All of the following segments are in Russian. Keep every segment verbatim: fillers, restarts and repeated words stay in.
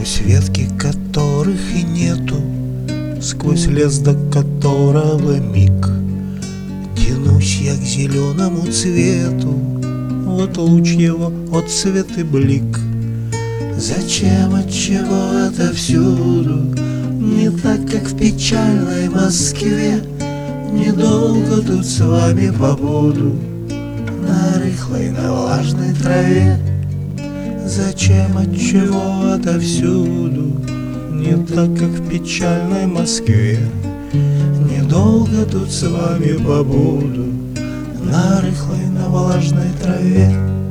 Сквозь ветки, которых и нету, сквозь лес, до которого миг, тянусь я к зеленому цвету, вот луч его, отцвет и блик. Зачем, отчего это всюду не так, как в печальной Москве? Недолго тут с вами побуду на рыхлой, на влажной траве. Зачем, отчего отовсюду не так, как в печальной Москве? Недолго тут с вами побуду на рыхлой, на влажной траве.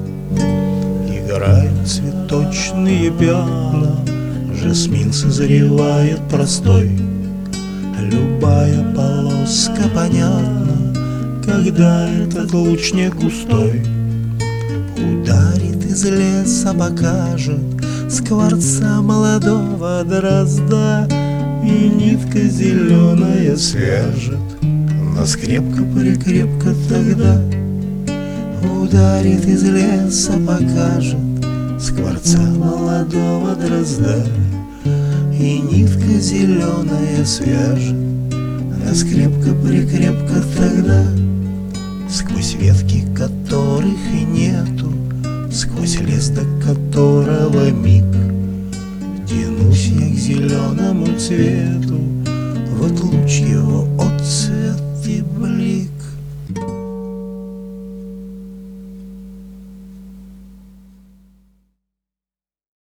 Играют цветочные пиано, жасмин созревает простой. Любая полоска понятна, когда этот луч не густой. Ударит из леса, покажет скворца молодого дрозда, и нитка зеленая свяжет нас крепко-прикрепко тогда. Ударит из леса, покажет скворца молодого дрозда, и нитка зеленая свяжет нас крепко-прикрепко тогда. Сквозь ветки, которых и нету, сквозь лес, до которого миг, тянусь я к зеленому цвету, вот луч его, отцвет и блик.